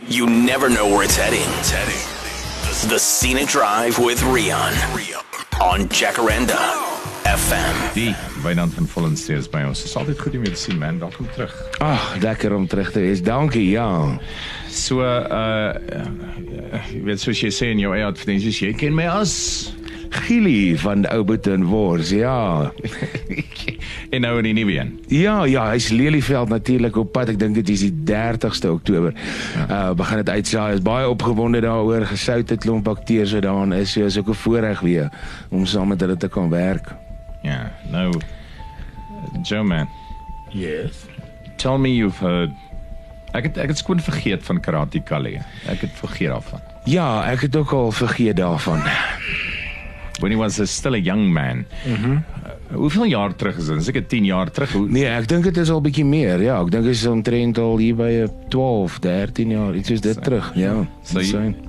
You never know where it's heading. The Scenic Drive with Rian on Jacaranda FM. Die Wynand van Vollensteeg is by ons. Dit is altyd goed om jou te sien, man. Welkom terug. Lekker om terug te wees. Dankie, ja. So, jy weet, soos jy sê in jou eie advertensies, jy ken my as Gielie van Ouboeten Wors, ja. en nou in die nuwe een. Ja, hy's Lelieveld natuurlik op pad. Ek dink dit is die 30ste Oktober. Begin dit uitsaai. Is baie opgewonde daaroor. Gesoute klomp akteurs wat daarin is. So is ook 'n voorreg weer om saam met hulle te kan werk. Ja, nou, Joe man. Yes. Tell me you've heard. Ek het skoon vergeet van Karate Kali. Ek het vergeet daarvan. Ja, ek het ook al vergeet daarvan. When he was still a young man. Hoeveel jaar terug is dit? Is ek 10 jaar terug? Nee, ek dink dit is al bietjie meer. Ja, ek dink dit is omtrent al hier by 12, 13 jaar. Iets is dit terug. Ja. So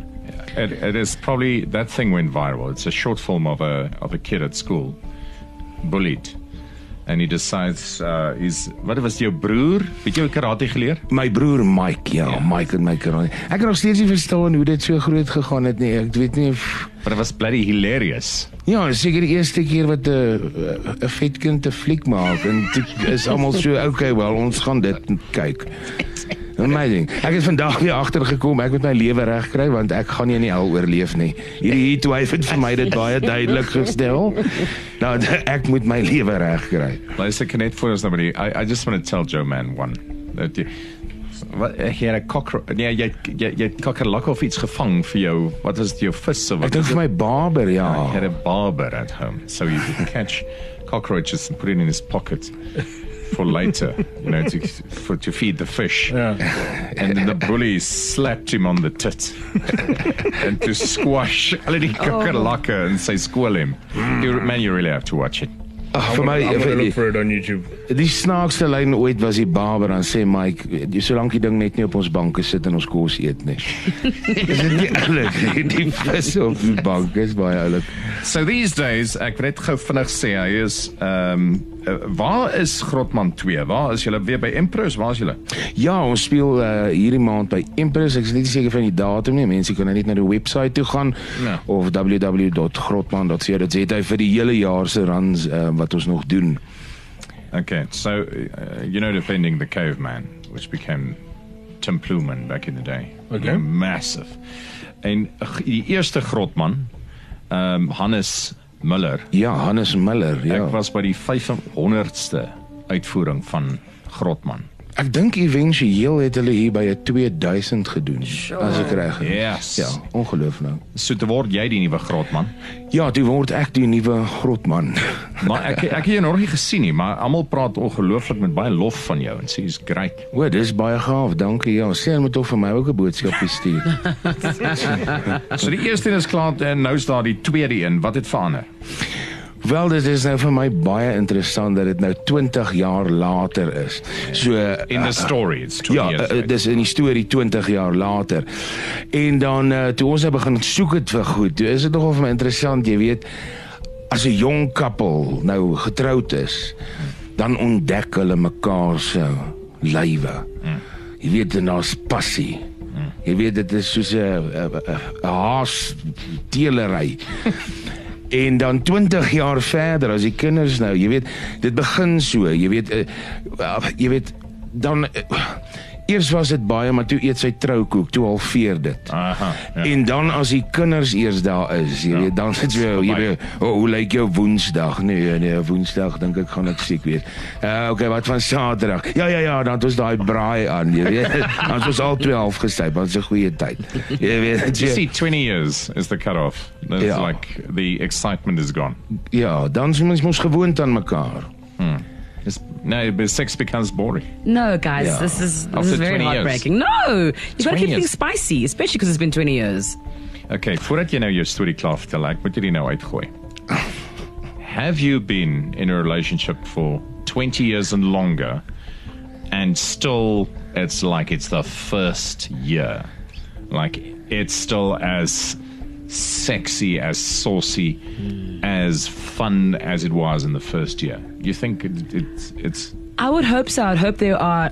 it is probably that thing went viral. It's a short film of a kid at school bullied. And he decides wat was jou broer? Het jy karate geleer? My broer Mike, ja. Mike en my karate. Ek kan nog steeds nie verstaan hoe dit so groot gegaan het nie. Ek weet nie of... But it was bloody hilarious. Ja, seker die eerste keer wat 'n vet kind 'n fliek maak en dit is almal so okay, wel ons gaan dit kyk. Amazing. Ek het vandag weer agtergekom ek moet my lewe regkry want ek gaan nie in die hel oorleef nie. Hierdie heatwave het vir my dit baie duidelik gestel. Nou ek moet my lewe regkry. Luister, kan net vir ons nou I just want to tell Joe man one. Dat wat jy 'n cockroach. Nee, jy kakkerlak of iets gevang vir jou. Wat was dit, jou vis of wat? Ek dink vir my barber, ja. He had a barber at home, so you can catch cockroaches and put it in his pocket for later, you know, to feed the fish. Yeah. And then the bully slapped him on the tit and to squash alle die kakkerlakke and say squall him. You really have to watch it. Vir my, I'm gonna look for it on YouTube. Die snaakste lyn ooit was die barber dan sê Mike, solank die ding net nie op ons banke sit en ons kos eet nie. Is dit nie oulik? Die vis op die bank is baie oulik. So these days, ek wil net gou vinnig sê, hy is waar is Grotman 2? Waar is julle weer by Empress? Waar is julle? Ja, ons speel hierdie maand by Empress. Ek is nie seker van die datum nie. Mense kan net na die webwerf toe gaan of www.grotman.co.za vir die hele jaar se runs wat ons nog doen. Okay, so you know defending the caveman, which became Tim Plewman back in the day. Okay. Massive. En die eerste Grotman, Hannes Miller. Ja, Hannes Miller, ja. Ek was by die 500ste uitvoering van Grotman. Ek dink éventueel het hulle hier by 'n 2000 gedoen, as ek reg is. Yes. Ja, ongelooflik. So te word jy die nuwe Grotman? Ja, toe word ek die nuwe Grotman. Maar ek het jou nog nie gesien nie, maar almal praat ongelooflik met baie lof van jou en sê jy's great. O, dis baie gaaf, dankie. Ja, sê hulle moet tog vir my ook 'n boodskapie stuur. So die eerste een is klaar en nou is daar die tweede een. Wat het verander? Wel, dit is nou vir my baie interessant dat dit nou 20 jaar later is. So In the story, it's 20 years later. dis in die storie 20 jaar later. En dan toe ons nou begin soek het vir goed, toe is dit nogal vir my interessant, jy weet, as 'n jong koppel nou getroud is, dan ontdek hulle mekaar se lywe. Jy weet, daar's passie. Jy weet, dit is soos 'n haas teelery. En dan 20 jaar verder, as die kinders nou, jy weet, dit begin so, jy weet, dan, eers was dit baie, maar toe eet sy troukoek, toe halveer dit. Aha, ja. En dan as die kinders eers daar is, jy weet, dan sit jy, jy weet, hoe lyk jou Woensdag? Nee, Woensdag, dink ek gaan ek siek wees. Okay, wat van Saterdag? Ja, dan het ons daai braai aan, jy weet, dan het ons al 12 gestyp, want dit is 'n goeie tyd. Jy weet, You see, 20 years is the cut-off. It's like the excitement is gone. Ja, dan is mens gewoond aan mekaar. No, but sex becomes boring. No, guys, Yeah. this is After very 20 years. heartbreaking. No, you got to 20 keep years. things spicy, especially because it's been 20 years. Okay, voordat jy nou jou storie klaar vertel, ek moet hierdie nou uitgooi. Have you been in a relationship for 20 years and longer and still it's like it's the first year? Like it's still as sexy, as saucy, as fun as it was in the first year? You think it's I would hope so. I'd hope there are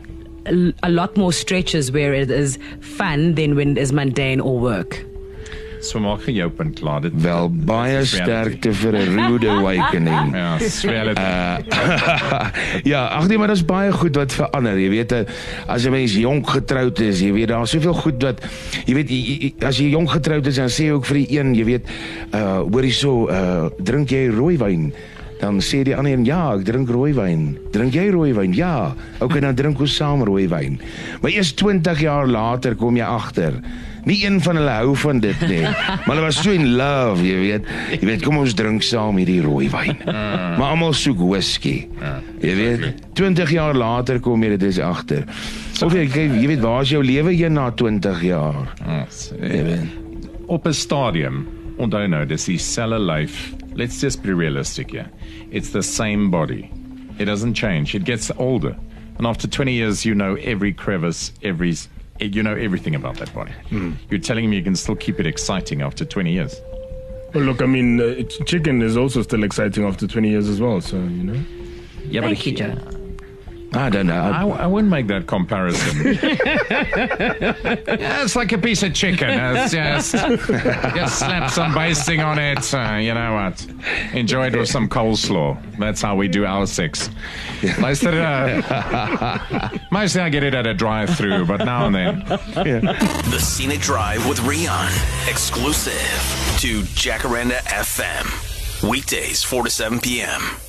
a lot more stretches where it is fun than when it is mundane or work. So maak jy jou punt klaar. Dit Wel, baie is reality. sterkte vir 'n rude awakening. Ja, dis reality. Ja, ag nee, maar daar's baie goed wat verander. Jy weet, as 'n mens jonk getroud is, jy weet daar's soveel goed wat jy weet as jy jonk getroud is, dan sê jy ook vir die een, jy weet, hoor hierso, drink jy rooiwyn? Dan sê die ander een, ja, ek drink rooiwyn. Drink jy rooiwyn? Ja. Okay, dan drink ons saam rooiwyn. Maar eers 20 jaar later kom jy agter. Nie een van hulle hou van dit nie. Maar hulle was so in love, jy weet. Jy weet, kom ons drink saam hierdie rooiwyn. Maar almal soek whisky. Jy weet, 20 jaar later kom jy dit is agter. Of jy weet, waar is jou lewe heen na 20 jaar? Jy weet. Op 'n stadium, onthou nou, dis dieselfde lyf. Let's just be realistic here. It's the same body. It doesn't change. It gets older. And after 20 years, you know every crevice, you know everything about that body. You're telling me you can still keep it exciting after 20 years? Well, look, I mean, chicken is also still exciting after 20 years as well, so, you know. Yeah, Thank you, Joe. I don't know. I wouldn't make that comparison. Yeah, it's like a piece of chicken. It's just slap some basting on it. You know what? Enjoy it with some coleslaw. That's how we do our sex. Mostly I get it at a drive-through, but now and then. The Scenic Drive with Rian. Exclusive to Jacaranda FM. Weekdays, 4 to 7 p.m.